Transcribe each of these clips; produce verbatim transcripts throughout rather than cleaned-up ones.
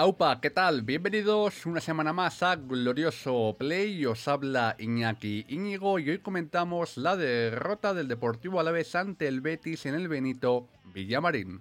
Aupa, ¿qué tal? Bienvenidos una semana más a Glorioso Play. Os habla Iñaki Íñigo y hoy comentamos la derrota del Deportivo Alavés ante el Betis en el Benito Villamarín.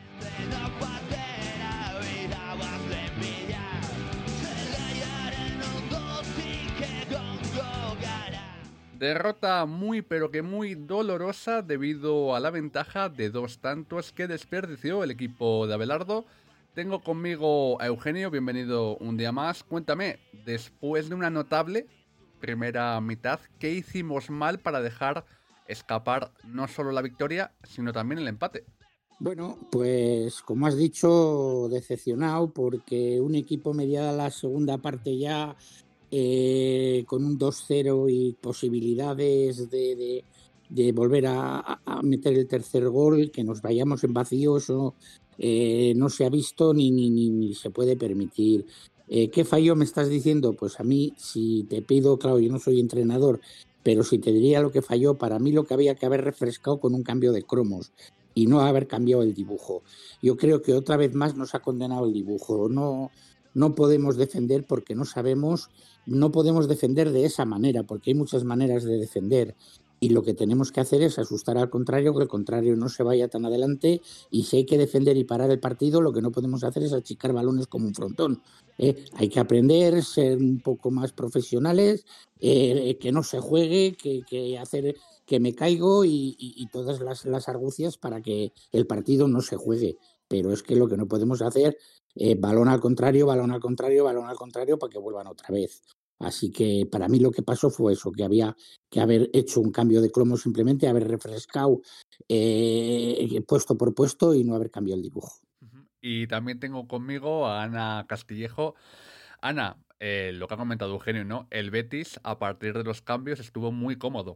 Derrota muy pero que muy dolorosa debido a la ventaja de dos tantos que desperdició el equipo de Abelardo. Tengo conmigo a Eugenio, bienvenido un día más. Cuéntame, después de una notable primera mitad, ¿qué hicimos mal para dejar escapar no solo la victoria, sino también el empate? Bueno, pues como has dicho, decepcionado porque un equipo mediada la segunda parte ya eh, con un dos cero y posibilidades de, de, de volver a, a meter el tercer gol, que nos vayamos en vacío, eso eh, no se ha visto ni, ni, ni, ni se puede permitir. Eh, ¿Qué fallo me estás diciendo? Pues a mí, si te pido, claro, yo no soy entrenador, pero si te diría lo que falló, para mí lo que había que haber refrescado con un cambio de cromos y no haber cambiado el dibujo. Yo creo que otra vez más nos ha condenado el dibujo. No, no podemos defender porque no sabemos, no podemos defender de esa manera, porque hay muchas maneras de defender. Y lo que tenemos que hacer es asustar al contrario, que el contrario no se vaya tan adelante. Y si hay que defender y parar el partido, lo que no podemos hacer es achicar balones como un frontón. ¿eh? Hay que aprender, ser un poco más profesionales, eh, que no se juegue, que, que hacer que me caigo y, y, y todas las, las argucias para que el partido no se juegue. Pero es que lo que no podemos hacer es eh, balón al contrario, balón al contrario, balón al contrario para que vuelvan otra vez. Así que para mí lo que pasó fue eso, que había que haber hecho un cambio de cromo simplemente, haber refrescado eh, puesto por puesto y no haber cambiado el dibujo. Y también tengo conmigo a Ana Castillejo. Ana, eh, lo que ha comentado Eugenio, ¿no? El Betis, a partir de los cambios, estuvo muy cómodo.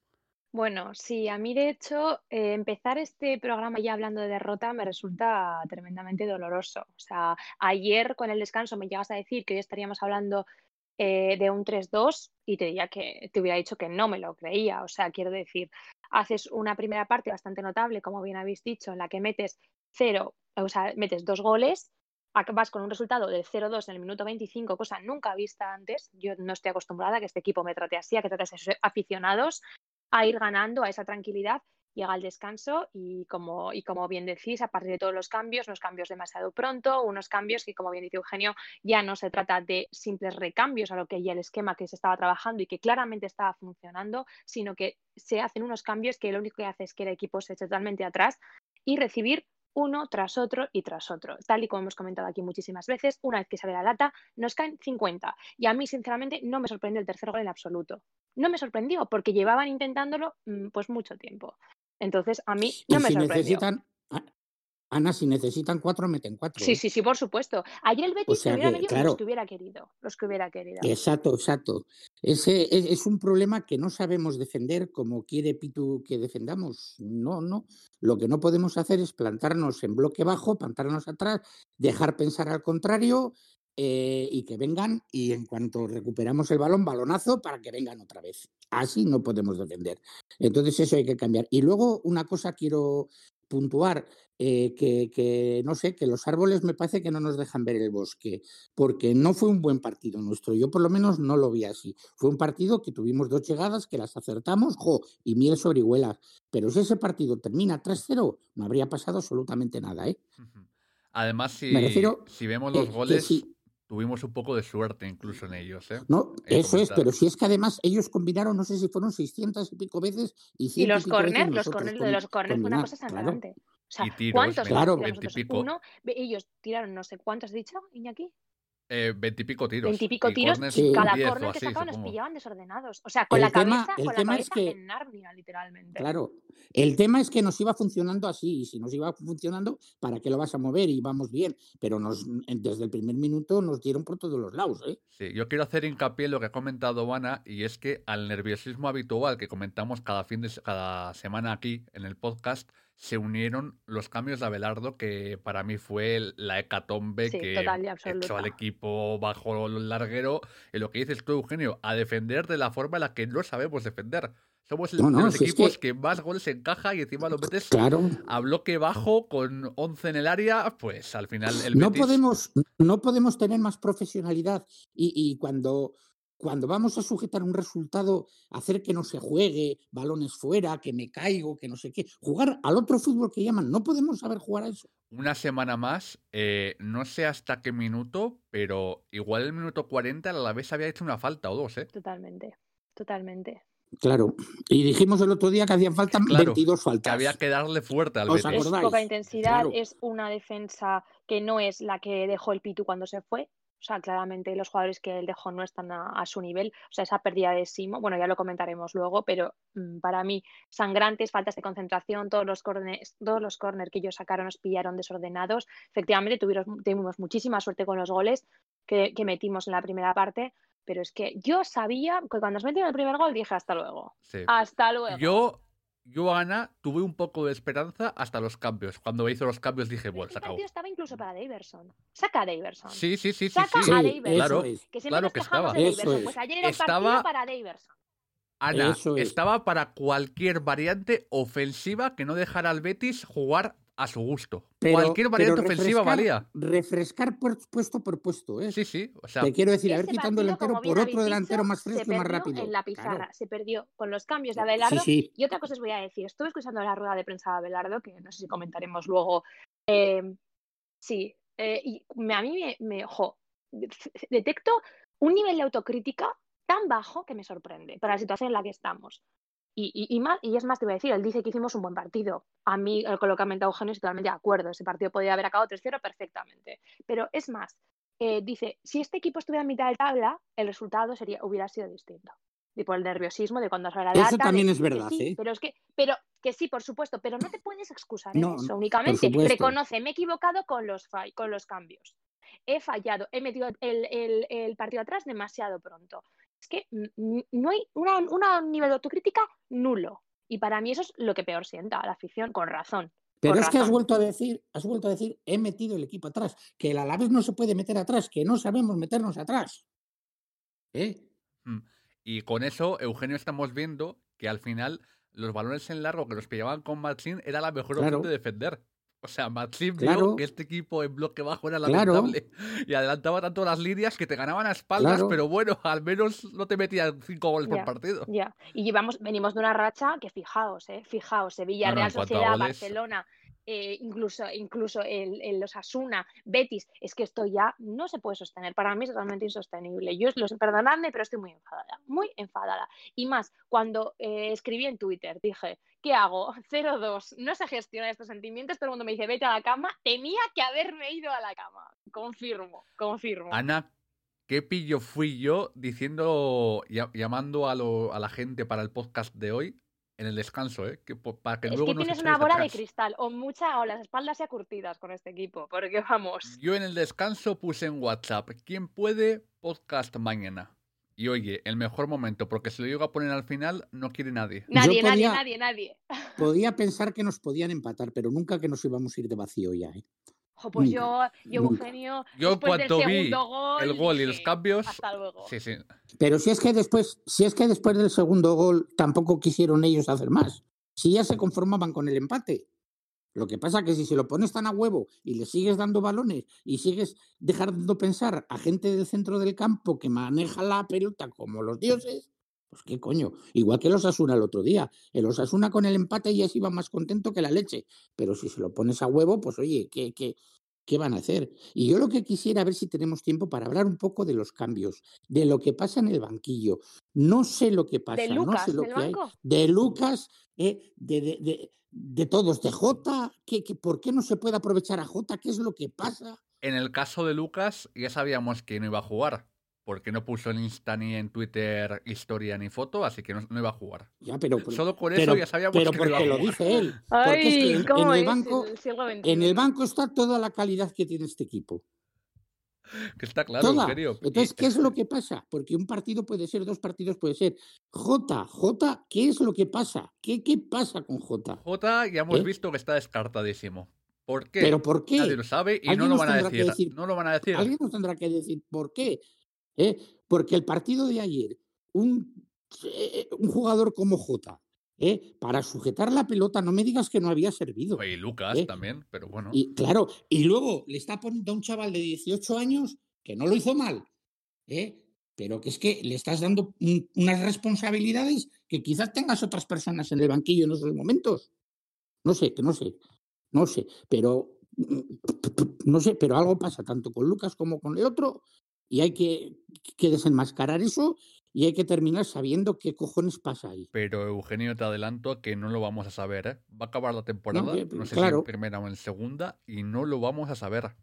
Bueno, sí, a mí de hecho eh, empezar este programa ya hablando de derrota me resulta tremendamente doloroso. O sea, ayer con el descanso me llegas a decir que hoy estaríamos hablando eh, de un tres dos y te diría que te hubiera dicho que no me lo creía. O sea, quiero decir, haces una primera parte bastante notable, como bien habéis dicho, en la que metes cero, o sea, metes dos goles, vas con un resultado del cero dos en el minuto veinticinco, cosa nunca vista antes. Yo no estoy acostumbrada a que este equipo me trate así, a que trate a sus aficionados, a ir ganando, a esa tranquilidad. Llega el descanso y como, y como bien decís, a partir de todos los cambios, unos cambios demasiado pronto, unos cambios que, como bien dice Eugenio, ya no se trata de simples recambios a lo que ya el esquema que se estaba trabajando y que claramente estaba funcionando, sino que se hacen unos cambios que lo único que hace es que el equipo se eche totalmente atrás y recibir uno tras otro y tras otro. Tal y como hemos comentado aquí muchísimas veces, una vez que sale la lata, nos caen cincuenta. Y a mí, sinceramente, no me sorprende el tercer gol en absoluto. No me sorprendió porque llevaban intentándolo pues mucho tiempo. Entonces, a mí no y me si sorprendió. Necesitan, Ana, si necesitan cuatro, meten cuatro. Sí, ¿eh? sí, sí, por supuesto. Ayer el Betis o sea se hubiera que, metido claro, los que hubiera querido. Los que hubiera querido. Exacto, exacto. Ese es, es un problema que no sabemos defender como quiere Pitu que defendamos. No, no. Lo que no podemos hacer es plantarnos en bloque bajo, plantarnos atrás, dejar pensar al contrario eh, y que vengan y en cuanto recuperamos el balón, balonazo para que vengan otra vez. Así no podemos defender. Entonces eso hay que cambiar. Y luego una cosa quiero puntuar, eh, que, que no sé, que los árboles me parece que no nos dejan ver el bosque, porque no fue un buen partido nuestro. Yo por lo menos no lo vi así. Fue un partido que tuvimos dos llegadas, que las acertamos, jo, y miel sobre hijuelas. Pero si ese partido termina tres cero, no habría pasado absolutamente nada, ¿eh? Además, si, Me refiero, si vemos los eh, goles, que si, tuvimos un poco de suerte incluso en ellos, ¿eh? no, Hay que eso es, comentar. pero si es que además ellos combinaron, no sé si fueron seiscientas y pico veces y Y ciento y, los pico veces corners, los nosotros. corners, lo Com, de los corners fue una combinar, cosa claro. sangrante. O sea, Y tiros, ¿cuántos veinte, claro. tiramos nosotros? pico. Uno, ellos tiraron no sé cuántos, ¿has dicho, Iñaki? Eh, veintipico tiros. Veintipico Y tiros corners, y Sí. cada diez o corner que así, sacaban nos supongo. pillaban desordenados. O sea, con El la tema, cabeza, el con la tema es cabeza que, en Narnia, literalmente. claro, el tema es que nos iba funcionando así, y si nos iba funcionando, ¿para qué lo vas a mover? Y vamos bien, pero nos, desde el primer minuto nos dieron por todos los lados, ¿eh? Sí, yo quiero hacer hincapié en lo que ha comentado Ana, y es que al nerviosismo habitual que comentamos cada fin de cada semana aquí en el podcast, se unieron los cambios de Abelardo, que para mí fue la hecatombe Sí, que total y echó absoluta. al equipo bajo el larguero. Y lo que dices tú, Eugenio, a defender de la forma en la que no sabemos defender. Somos el, No, de no, los si es equipos que, que... más goles encaja y encima lo metes claro, a bloque bajo con once en el área. Pues al final el no Betis... podemos, no podemos tener más profesionalidad y, y cuando, cuando vamos a sujetar un resultado, hacer que no se juegue, balones fuera, que me caigo, que no sé qué, jugar al otro fútbol que llaman, no podemos saber jugar a eso. Una semana más, eh, no sé hasta qué minuto, pero igual el minuto cuarenta el Alavés había hecho una falta o dos, ¿eh? Totalmente, totalmente. Claro, y dijimos el otro día que hacían falta Claro, veintidós que había faltas. que darle fuerte al ¿Os Betis. Es acordáis? poca intensidad, Claro. es una defensa que no es la que dejó el Pitu cuando se fue. O sea, claramente los jugadores que él dejó no están a, a su nivel. O sea, esa pérdida de Simo, bueno, ya lo comentaremos luego, pero mm, para mí, sangrantes, faltas de concentración, todos los corners, todos los corners que ellos sacaron nos pillaron desordenados. Efectivamente, tuvimos, tuvimos muchísima suerte con los goles que, que metimos en la primera parte, pero es que yo sabía que cuando nos metieron el primer gol dije hasta luego. Sí. Hasta luego. Yo, yo, Ana, tuve un poco de esperanza hasta los cambios. Cuando hizo los cambios dije, Pero bueno, es que se el acabó. partido estaba incluso para Daverson. Saca a Daverson. Sí, sí, sí, sí, Saca sí. a Sí, Daverson. Claro, eso es. Que siempre claro nos que quejamos estaba. de Eso Daverson. es. Pues ayer era un Estaba- partido para Daverson. Ana, Eso es. estaba para cualquier variante ofensiva que no dejara al Betis jugar a su gusto. Pero, cualquier variante pero ofensiva refrescar- valía. Refrescar por- puesto por puesto, ¿eh? Sí, sí. O sea, Te quiero decir, haber Ese quitado un partido, delantero como bien por habéis otro delantero dicho, más se fresco y más perdió rápido. en la pizarra. Claro. Se perdió con los cambios de Sí, Abelardo. sí. Y otra cosa os voy a decir. Estuve escuchando la rueda de prensa de Abelardo, que no sé si comentaremos luego. Eh, sí. eh, y me- a mí me, me ojo, detecto un nivel de autocrítica tan bajo que me sorprende para la situación en la que estamos. Y, y, y, más, y es más, te voy a decir, él dice que hicimos un buen partido. A mí, eh, con lo que ha comentado Eugenio, estoy totalmente de acuerdo. Ese partido podía haber acabado tres cero perfectamente. Pero es más, eh, dice, si este equipo estuviera en mitad de tabla, el resultado sería, hubiera sido distinto. Y por el nerviosismo de cuando sale la lata. Eso también de, es verdad, que sí, ¿eh? pero es que, pero que sí, por supuesto, pero no te puedes excusar en No, eso por únicamente. supuesto. Reconoce, me he equivocado con los, fall, con los cambios. He fallado, he metido el, el, el partido atrás demasiado pronto. Es que no hay un nivel de autocrítica nulo. Y para mí eso es lo que peor sienta a la afición, con razón. Pero con es razón. que has vuelto a decir, has vuelto a decir, he metido el equipo atrás, que el Alavés no se puede meter atrás, que no sabemos meternos atrás. ¿Eh? Y con eso, Eugenio, estamos viendo que al final los balones en largo que nos pillaban con Maxim era la mejor Claro. opción de defender. O sea, Maxim Claro. vio que este equipo en bloque bajo era Claro. lamentable y adelantaba tanto las líneas que te ganaban a espaldas, Claro. pero bueno, al menos no te metían cinco goles Ya, por partido. Ya. Y llevamos, venimos de una racha que fijaos, eh, fijaos, Sevilla, No, no, Real en cuanto a Sociedad, goles- Barcelona, eh, incluso, incluso el, el Osasuna, Betis, es que esto ya no se puede sostener. Para mí es totalmente insostenible. Yo los perdonadme, pero estoy muy enfadada, muy enfadada. Y más, cuando eh, escribí en Twitter, dije, ¿qué hago? cero dos, no se gestionan estos sentimientos, todo el mundo me dice, vete a la cama, tenía que haberme ido a la cama. Confirmo, confirmo. Ana, ¿qué pillo fui yo diciendo, ya- llamando a, lo- a la gente para el podcast de hoy en el descanso, ¿eh? Que, po- para que Es luego que nos tienes echéis una bola de atrás. cristal o mucha o las espaldas ya curtidas con este equipo, porque vamos. Yo en el descanso puse en WhatsApp, ¿quién puede podcast mañana? Y oye, el mejor momento, porque si lo llego a poner al final, no quiere nadie. Nadie, Yo nadie, podía- nadie, nadie. Podía pensar que nos podían empatar, pero nunca que nos íbamos a ir de vacío ya, ¿eh? Jo, pues Nunca, yo, yo nunca. Eugenio, Yo en después del cuanto vi segundo gol, el gol y los dije, cambios, hasta luego. sí, sí. Pero si es que después, si es que después del segundo gol tampoco quisieron ellos hacer más. Si ya se conformaban con el empate. Lo que pasa que si se lo pones tan a huevo y le sigues dando balones y sigues dejando pensar a gente del centro del campo que maneja la pelota como los dioses, pues qué coño. Igual que el Osasuna el otro día. El Osasuna con el empate ya se iba más contento que la leche. Pero si se lo pones a huevo, pues oye, ¿qué, qué, qué van a hacer? Y yo lo que quisiera, a ver si tenemos tiempo para hablar un poco de los cambios, de lo que pasa en el banquillo. No sé lo que pasa, ¿De no Lucas sé lo del que hay. banco? De Lucas, eh, de, de, de, de todos, de Jota, ¿qué, qué, ¿por qué no se puede aprovechar a Jota? ¿Qué es lo que pasa? En el caso de Lucas, ya sabíamos que no iba a jugar, porque no puso en Insta ni en Twitter historia ni foto, así que no, no iba a jugar. Ya, pero, pero, Solo con eso pero, ya sabíamos pero que no iba a porque lo jugar. dice él. Porque Ay, es que en, ¿cómo en el es banco, el siglo veintiuno? en el banco está toda la calidad que tiene este equipo. Que está claro, Toda. Eugenio. Entonces, Y- ¿qué es lo que pasa? Porque un partido puede ser, dos partidos puede ser. Jota, Jota, ¿qué es lo que pasa? ¿Qué, qué pasa con Jota? Jota ya hemos ¿Eh? visto que está descartadísimo. ¿Por qué? ¿Pero por qué? Nadie lo sabe y no Alguien lo nos van a tendrá que decir. decir- No lo van a decir. Alguien nos tendrá que decir por qué. ¿Eh? Porque el partido de ayer, un eh, un jugador como Jota, ¿eh? Para sujetar la pelota, no me digas que no había servido. Y Lucas ¿eh? también, pero bueno. Y claro, y luego le está poniendo a un chaval de dieciocho años que no lo hizo mal, ¿eh? Pero que es que le estás dando un, unas responsabilidades que quizás tengas otras personas en el banquillo en esos momentos. No sé, que no sé, no sé, pero no sé, pero algo pasa tanto con Lucas como con el otro y hay que, que desenmascarar eso y hay que terminar sabiendo qué cojones pasa ahí. Pero Eugenio, te adelanto que no lo vamos a saber, ¿eh? Va a acabar la temporada, No, que, no sé claro, si en primera o en segunda, y no lo vamos a saber.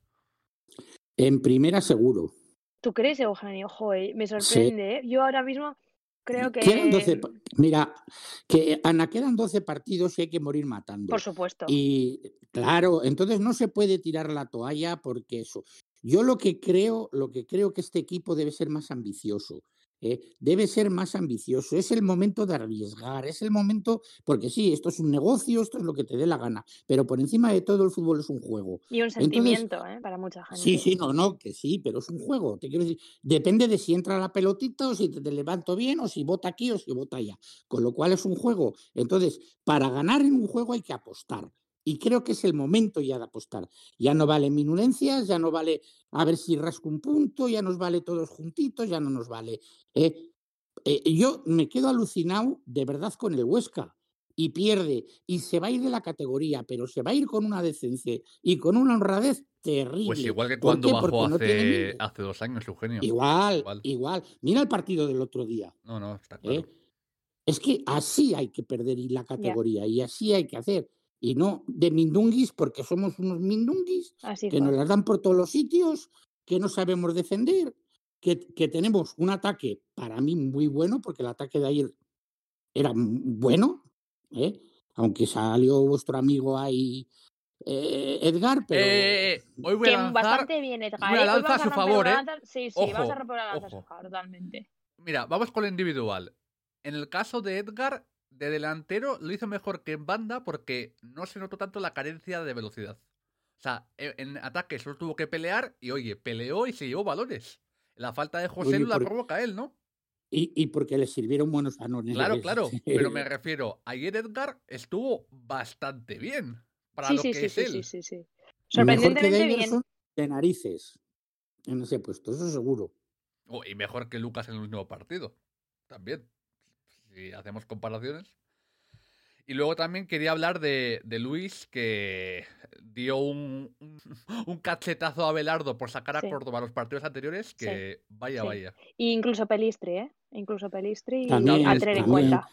en primera seguro. ¿Tú crees, Eugenio? Joder, me Sí. sorprende, ¿eh? Yo ahora mismo creo Quedan doce. que, Mira, que Ana, quedan doce partidos y hay que morir matando. por supuesto. Y claro, entonces no se puede tirar la toalla porque eso. Yo lo que creo, lo que creo que este equipo debe ser más ambicioso. ¿eh? Debe ser más ambicioso. Es el momento de arriesgar, es el momento, porque sí, esto es un negocio, esto es lo que te dé la gana, pero por encima de todo el fútbol es un juego. Y un Entonces, sentimiento, ¿eh? Para mucha gente. sí, sí, no, no, que sí, pero es un juego. Te quiero decir, depende de si entra la pelotita o si te, te levanto bien o si bota aquí o si bota allá. Con lo cual es un juego. Entonces, para ganar en un juego hay que apostar. Y creo que es el momento ya de apostar. Ya no vale minulencias, ya no vale a ver si rasco un punto, ya nos vale todos juntitos, ya no nos vale. Eh, eh, yo me quedo alucinado de verdad con el Huesca. Y pierde, y se va a ir de la categoría, pero se va a ir con una decencia y con una honradez terrible. Pues igual que ¿Por cuando qué? bajó Porque no tiene hace, miedo. hace dos años, Eugenio. Igual, Igual. igual. Mira el partido del otro día. No, no, está claro. ¿eh? Es que así hay que perder y la categoría y así hay que hacer. Y no de mindunguis, porque somos unos mindunguis Así que fue. nos las dan por todos los sitios, que no sabemos defender, que, que tenemos un ataque para mí muy bueno, porque el ataque de ayer era m- bueno, ¿eh? Aunque salió vuestro amigo ahí, eh, Edgar, pero Eh, hoy voy a Que lanzar bastante bien, Edgar, una ¿eh? Hoy lanza vamos a a su romper favor, una ¿eh? lanza. Sí, sí, vamos a Ojo, romper una lanza a su ojo. favor, totalmente. Mira, vamos con lo individual. En el caso de Edgar, de delantero lo hizo mejor que en banda porque no se notó tanto la carencia de velocidad. O sea, e- en ataque solo tuvo que pelear y, oye, peleó y se llevó balones. La falta de José oye, Lu la por- provoca él, ¿no? y, y porque le sirvieron buenos anones. Claro, claro. Pero me refiero, ayer Edgar estuvo bastante bien para Sí, lo sí, que sí, es sí, sí, él. sí, sí. Mejor que Sorprendentemente bien. Daverson de narices en ese puesto, eso seguro. Oh, y mejor que Lucas en el último partido. También. Si hacemos comparaciones. Y luego también quería hablar de, de Luis, que dio un, un, un cachetazo a Belardo por sacar a Sí, Córdoba los partidos anteriores, que vaya, sí. vaya. Y incluso Pelistri, ¿eh? Incluso Pelistri También, a tener en también, cuenta.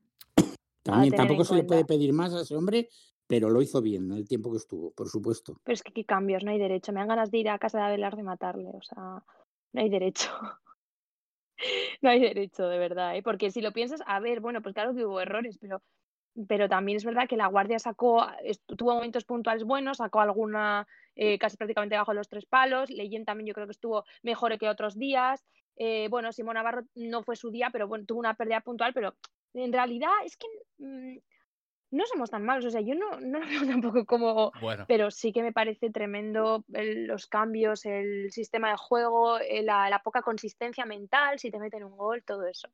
A también. tener Tampoco en se le puede cuenta. pedir más a ese hombre, pero lo hizo bien en el tiempo que estuvo, por supuesto. Pero es que qué cambios, no hay derecho. Me dan ganas de ir a casa de Abelardo y matarle, o sea, no hay derecho. No hay derecho, de verdad, ¿eh? Porque si lo piensas, a ver, bueno, pues claro que hubo errores, pero, pero también es verdad que la Guardia sacó, estu- tuvo momentos puntuales buenos, sacó alguna eh, casi prácticamente bajo los tres palos. Leyen también yo creo que estuvo mejor que otros días. Eh, bueno, Simón Navarro no fue su día, pero bueno, tuvo una pérdida puntual, pero en realidad es que mm, no somos tan malos, o sea, yo no, no lo veo tampoco como, Bueno, pero sí que me parece tremendo el- los cambios, el sistema de juego, eh, la, la poca consistencia mental, si te meten un gol, todo eso.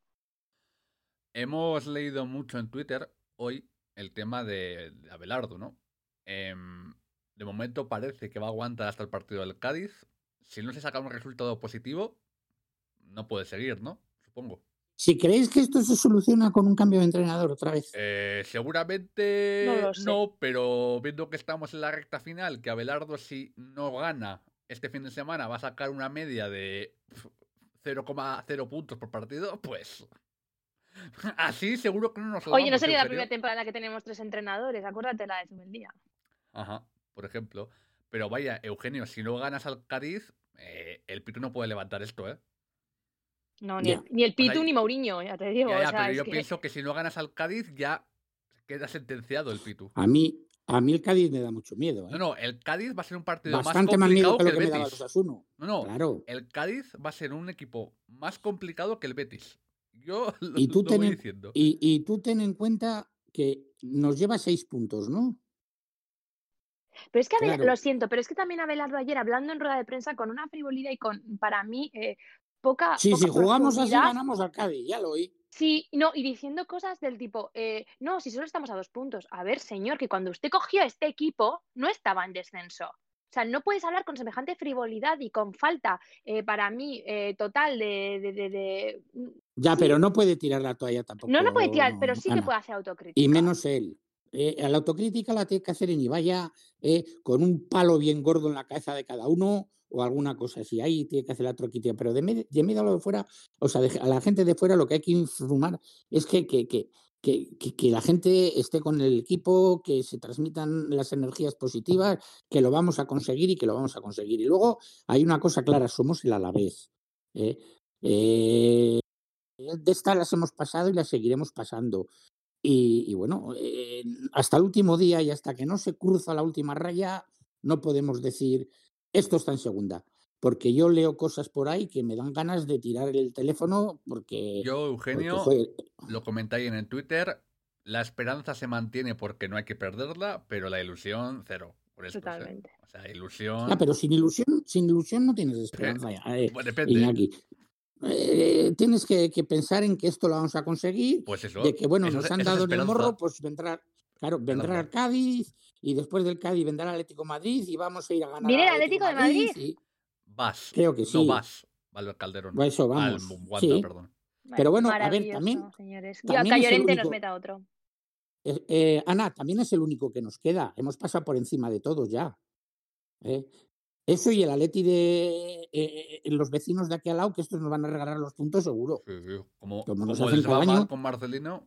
hemos leído mucho en Twitter hoy el tema de, de Abelardo, ¿no? Em, de momento parece que va a aguantar hasta el partido del Cádiz. Si no se saca un resultado positivo, no puede seguir, ¿no? Supongo. Si creéis que esto se soluciona con un cambio de entrenador otra vez. Eh, seguramente No no, lo sé. pero viendo que estamos en la recta final, que Abelardo si no gana este fin de semana va a sacar una media de cero coma cero puntos por partido, pues así seguro que no nos lo Oye, no vamos, sería la Eugenio. primera temporada en la que tenemos tres entrenadores, acuérdate la de Zubeldía. Ajá, por ejemplo. Pero vaya, Eugenio, si no ganas al Cádiz, eh, el Pitu no puede levantar esto, ¿eh? No, ni el, Ya. ni el O sea, Pitu ni Mourinho, ya te digo. ya, O ya, sea, pero es yo que pienso que si no ganas al Cádiz ya queda sentenciado el Pitu. A mí, a mí el Cádiz me da mucho miedo. ¿eh? No, no, el Cádiz va a ser un partido Bastante más más miedo complicado que que lo el que me daba Betis. los Osasuna. No, no, Claro. el Cádiz va a ser un equipo más complicado que el Betis. Yo lo, Y tú, lo voy ten, diciendo. y, y tú ten en cuenta que nos lleva seis puntos, ¿no? Pero es que Abel, Claro. lo siento, pero es que también Abelardo ayer hablando en rueda de prensa con una frivolidad y con, para mí, eh, poca, Sí, poca si jugamos así profundidad. ganamos al Cádiz, ya lo oí. Sí, no, y diciendo cosas del tipo, eh, no, si solo estamos a dos puntos. A ver, señor, que cuando usted cogió este equipo no estaba en descenso. O sea, no puedes hablar con semejante frivolidad y con falta, eh, para mí, eh, total de, de, de, de- Ya, Sí, pero no puede tirar la toalla no, no puede tirar, tampoco, pero sí que Ana. puede hacer Y autocrítica. menos él. Eh, la autocrítica la tiene que hacer en Ibaya, eh, con un palo bien gordo en la cabeza de cada uno o alguna cosa así. Ahí tiene que hacer la autocrítica. Pero de, med- de medio a lo de fuera, o sea, de- a la gente de fuera lo que hay que informar es que, que, que, que, que- que la gente esté con el equipo, que se transmitan las energías positivas, que lo vamos a conseguir y que lo vamos a conseguir. Y luego hay una cosa clara, somos el Alavés. ¿eh? Eh, de estas las hemos pasado y las seguiremos pasando. Y, y bueno, eh, hasta el último día y hasta que no se cruza la última raya, no podemos decir esto está en segunda. Porque yo leo cosas por ahí que me dan ganas de tirar el teléfono porque, Yo, porque Eugenio, joder, lo comentáis en el Twitter, la esperanza se mantiene porque no hay que perderla, pero la ilusión, cero. Por estos, ¿eh? Totalmente. O sea, ya, ilusión... pero sin ilusión, sin ilusión no tienes esperanza ya, eh, Pues depende. Iñaki. Eh, tienes que, que pensar en que esto lo vamos a conseguir, Pues de eso, que bueno, eso nos es, han eso es dado en el morro, esperanza. pues vendrá, claro, vendrá Esperanza. el Cádiz y después del Cádiz vendrá el Atlético de Madrid y vamos a ir a ganar ¿Viene al el Atlético de Atlético de Madrid? Madrid y Vas. creo que No sí, vas. Al Calderón. a eso Al vamos, Wanda, sí. perdón. Pero Bueno, bueno, a ver, también, maravilloso, señores. Yo a también es el Llorente nos único, meta otro. eh, eh, Ana, también es el único que nos queda. Hemos pasado por encima de todos ya. ¿eh? Eso y el Atleti de eh, eh, los vecinos de aquí al lado, que estos nos van a regalar los puntos seguro, Sí, sí. Como, como nos como hacen les cada va mal año. con Marcelino.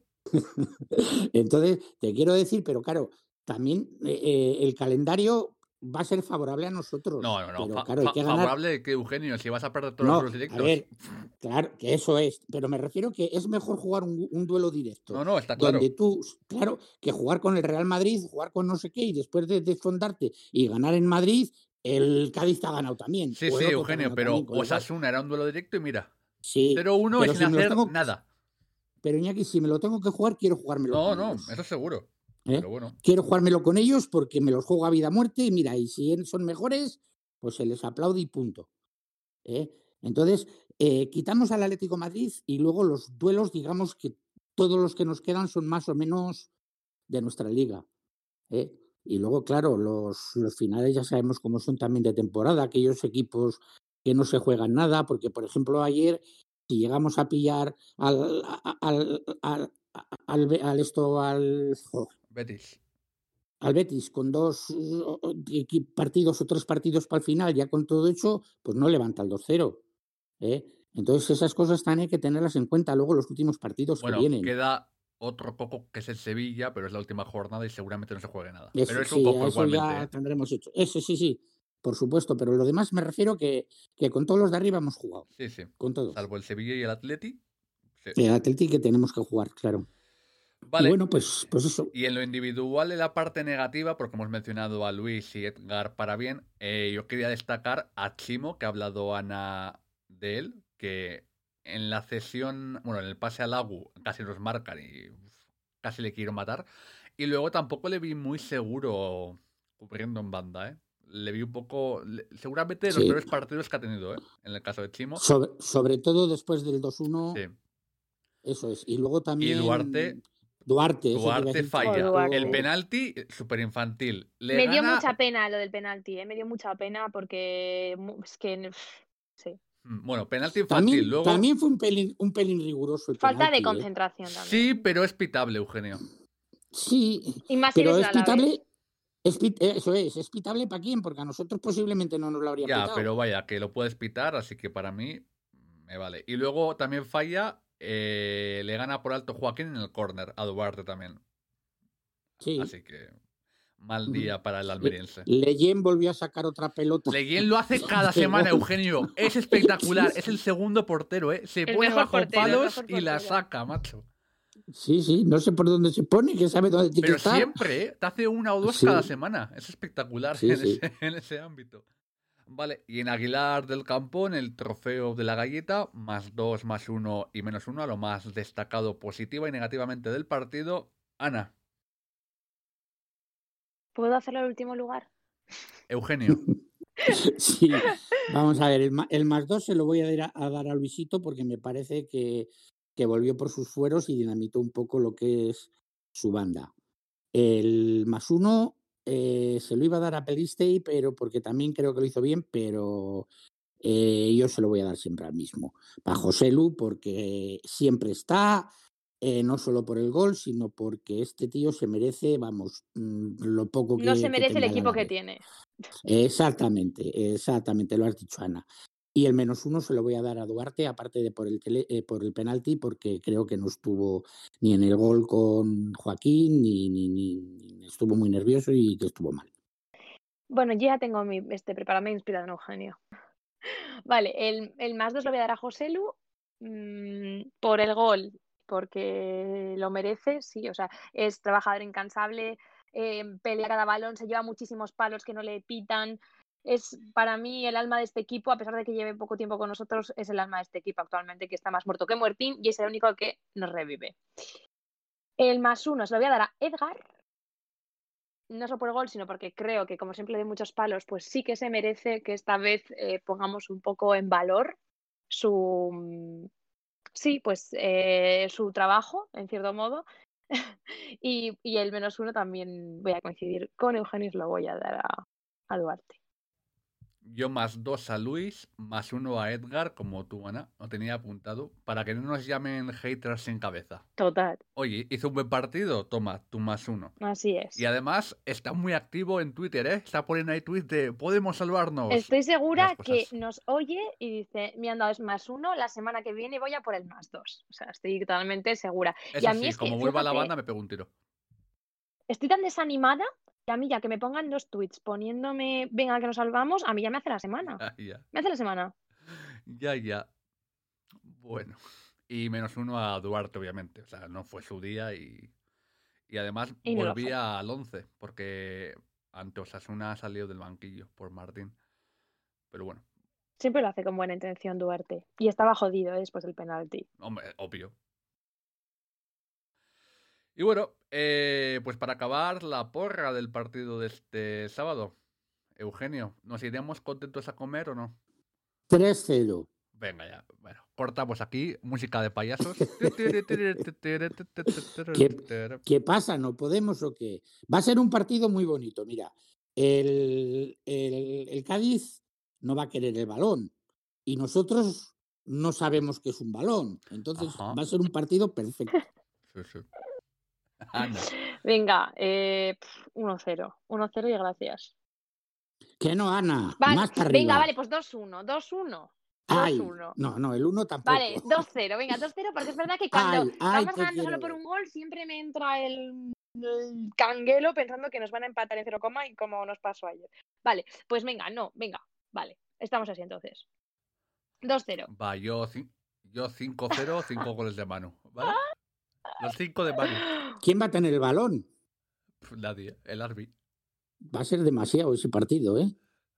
Entonces, te quiero decir, pero claro, también eh, eh, el calendario va a ser favorable a nosotros, No, no, no. pero fa- claro, hay fa- que ganar. favorable que Eugenio, si vas a perder todos los No, duelos a directos. ver, claro, que eso es, pero me refiero que es mejor jugar un, un duelo directo, No, no, está donde claro. tú, claro, que jugar con el Real Madrid, jugar con no sé qué, y después de desfondarte y ganar en Madrid, el Cádiz te ha ganado también, Sí, o sí, el otro te ha Eugenio, ganado también, pero con lo cual, Osasuna era un duelo directo y mira. sí, cero uno y pero sin si me los hacer tengo, nada. pero Iñaki, si me lo tengo que jugar, quiero jugármelo No, con no, ellos. eso seguro. ¿eh? Pero bueno. Quiero jugármelo con ellos porque me los juego a vida o muerte y mira, y si son mejores, pues se les aplaude y punto. ¿eh? Entonces, eh, quitamos al Atlético de Madrid y luego los duelos, digamos que todos los que nos quedan son más o menos de nuestra liga. ¿eh? Y luego, claro, los, los finales ya sabemos cómo son también de temporada, aquellos equipos que no se juegan nada, porque por ejemplo ayer, si llegamos a pillar al, al, al, al, al esto, al, Betis. al Betis con dos uh, partidos o tres partidos para el final, ya con todo hecho, pues no levanta el dos cero. ¿eh? Entonces esas cosas también hay que tenerlas en cuenta luego los últimos partidos que Bueno, vienen. queda otro coco que es el Sevilla, pero es la última jornada y seguramente no se juegue nada. Eso, Pero es un sí, coco a eso igualmente, ya ¿eh? tendremos hecho. Eso sí, sí, por supuesto, pero lo demás me refiero que, que con todos los de arriba hemos jugado. Sí, sí. Con todos. Salvo el Sevilla y el Atleti. Sí. El Atlético que tenemos que jugar, claro. Vale. Y bueno, pues, pues eso. Y en lo individual, en la parte negativa, porque hemos mencionado a Luis y Edgar para bien, eh, yo quería destacar a Chimo, que ha hablado Ana de él, que en la cesión, bueno, en el pase al Agu casi nos marcan y uf, casi le quiero matar. Y luego tampoco le vi muy seguro cubriendo en banda, ¿eh? Le vi un poco, le- seguramente de los Sí. peores partidos que ha tenido, ¿eh? En el caso de Chimo. Sobre, sobre todo después del dos uno, Sí. eso es. Y luego también Y Duarte, Duarte, eso te iba a Duarte decir que falla. Oh, Duarte. El penalti, súper infantil. Le Me dio gana. mucha pena lo del penalti, ¿eh? Me dio mucha pena porque mu- es que pff, sí. Mm, Bueno, penalti infantil. también, Luego. también fue un pelín, un pelín riguroso el Falta de penalti, ¿eh? concentración también. Sí, pero es pitable, Eugenio. Sí, Y más si pero eres es el Alavés. pitable. Es pit- eso es, es pitable para quién, porque a nosotros posiblemente no nos lo habrían Ya, pitado. pero vaya, que lo puedes pitar, así que para mí me vale. Y luego también falla, eh, le gana por alto Joaquín en el córner, a Duarte también. Sí. Así que mal día para el Le- almeriense. Leyen volvió a sacar otra pelota. Leguien lo hace cada de semana, gol. Eugenio. Es espectacular. Es el segundo portero, ¿eh? Se El pone mejor bajo portero, el palos mejor y la portero. saca, macho. Sí, sí, no sé por dónde se pone, que sabe dónde tiene Pero que estar. siempre, ¿eh? Te hace una o dos Sí. cada semana. Es espectacular Sí, en, sí. Ese, en ese ámbito. Vale, y en Aguilar del Campo, en el trofeo de la galleta, más dos, más uno y menos uno, a lo más destacado positiva y negativamente del partido. Ana, ¿Puedo hacerlo en el último lugar? Eugenio. Sí, vamos a ver, el, ma- el más dos se lo voy a dar a, a dar a Luisito porque me parece que que volvió por sus fueros y dinamitó un poco lo que es su banda. El más uno eh, se lo iba a dar a Pelistei, pero porque también creo que lo hizo bien, pero eh, yo se lo voy a dar siempre al mismo. Para Joselu, porque siempre está, eh, no solo por el gol, sino porque este tío se merece, vamos, lo poco que No se merece que el equipo que tiene. Exactamente, exactamente, lo has dicho, Ana. Y el menos uno se lo voy a dar a Duarte, aparte de por el, eh, por el penalti, porque creo que no estuvo ni en el gol con Joaquín, ni, ni, ni, ni estuvo muy nervioso y que estuvo mal. Bueno, yo ya tengo mi este preparado, inspirado en Eugenio. Vale, el, el más dos lo voy a dar a Joselu mmm, por el gol, porque lo merece, sí, o sea, es trabajador incansable, eh, pelea cada balón, se lleva muchísimos palos que no le pitan. Es para mí el alma de este equipo, a pesar de que lleve poco tiempo con nosotros, es el alma de este equipo actualmente, que está más muerto que muertín y es el único que nos revive. El más uno se lo voy a dar a Edgar, no solo por el gol, sino porque creo que, como siempre le doy muchos palos, pues sí que se merece que esta vez eh, pongamos un poco en valor su, sí, pues eh, su trabajo, en cierto modo. y, y el menos uno también voy a coincidir con Eugenio y se lo voy a dar a, a Duarte. Yo más dos a Luis, más uno a Edgar, como tú, Ana, lo tenía apuntado, para que no nos llamen haters sin cabeza. Total. Oye, hizo un buen partido, toma, tú más uno. Así es. Y además está muy activo en Twitter, ¿eh? Está poniendo ahí tweets de podemos salvarnos. Estoy segura que nos oye y dice, me han dado más uno, la semana que viene voy a por el más dos. O sea, estoy totalmente segura. Eso y a mí sí, es como que, vuelva fíjate, la banda me pego un tiro. Estoy tan desanimada que a mí ya que me pongan dos tweets poniéndome, venga, que nos salvamos, a mí ya me hace la semana. Ya, ya. Me hace la semana. Ya, ya. Bueno. Y menos uno a Duarte, obviamente. O sea, no fue su día y... Y además y no volvía al once, porque ante Osasuna salió del banquillo por Martín. Pero bueno. Siempre lo hace con buena intención Duarte. Y estaba jodido ¿eh? después del penalti. Hombre, obvio. Y bueno, eh, pues para acabar la porra del partido de este sábado. Eugenio, ¿nos iremos contentos a comer o no? tres cero. Venga ya, bueno, cortamos aquí, música de payasos. ¿Qué, ¿Qué pasa? ¿No podemos o qué? Va a ser un partido muy bonito, mira. El, el, el Cádiz no va a querer el balón y nosotros no sabemos qué es un balón. Entonces Ajá. va a ser un partido perfecto. Sí, sí. Ana. Venga, eh, uno cero. uno cero y gracias. Que no, Ana. Vale, más para venga, arriba. vale, pues dos uno. dos uno. Ay, no, no, el uno tampoco. Vale, dos cero, venga, dos cero, porque es verdad que cuando ay, ay, vamos ganando solo por un gol, siempre me entra el, el canguelo pensando que nos van a empatar en cero coma y como nos pasó ayer. Vale, pues venga, no, venga, vale, estamos así entonces. dos cero. Va, yo, yo cinco cero, cinco goles de Manu, ¿vale? Los cinco de Manu. ¿Quién va a tener el balón? Nadie, el Arbi. Va a ser demasiado ese partido, ¿eh?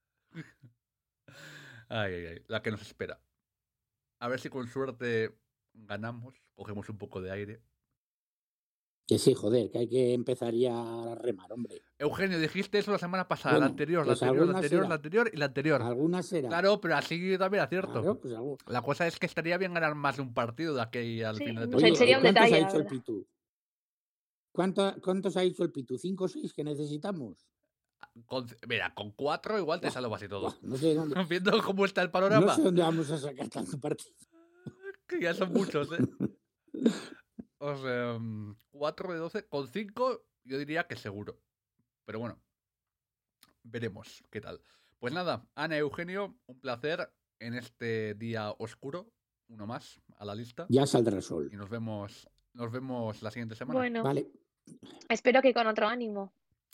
Ay, ay, ay, la que nos espera. A ver si con suerte ganamos, cogemos un poco de aire. Que sí, joder, que hay que empezar ya a remar, hombre. Eugenio, dijiste eso la semana pasada, bueno, la anterior, pues la anterior, la anterior, será. la anterior y la anterior. Algunas será. Claro, pero así también acierto. Claro, pues algo. La cosa es que estaría bien ganar más de un partido de aquí al sí, final de Oye, sería un ¿Cuántos detalle, ha hecho el Pitu? ¿Cuánto, ¿Cuántos ha hecho el Pitu? ¿Cinco o seis que necesitamos? Con, mira, con cuatro igual te salvas y todo. No sé dónde. Viendo cómo está el panorama. No sé dónde vamos a sacar tanto partido. Que ya son muchos, ¿eh? O sea, cuatro de doce. Con cinco yo diría que seguro. Pero bueno, veremos qué tal. Pues nada, Ana y Eugenio, un placer en este día oscuro. Uno más a la lista. Ya saldrá el sol. Y nos vemos, nos vemos la siguiente semana. Bueno, vale. Espero que con otro ánimo.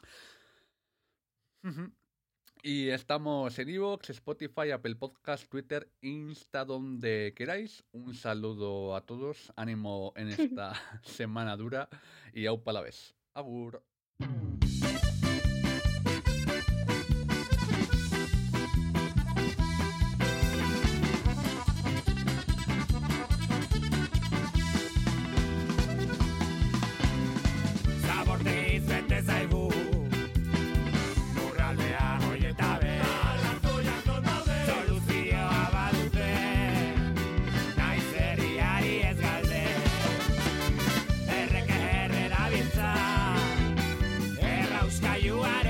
Uh-huh. Y estamos en iVoox, Spotify, Apple Podcast, Twitter, Insta, donde queráis. Un saludo a todos, ánimo en esta semana dura y aupa la vez. Agur. Soluzioa baduze, naiz herriari ez galde. Euskailuan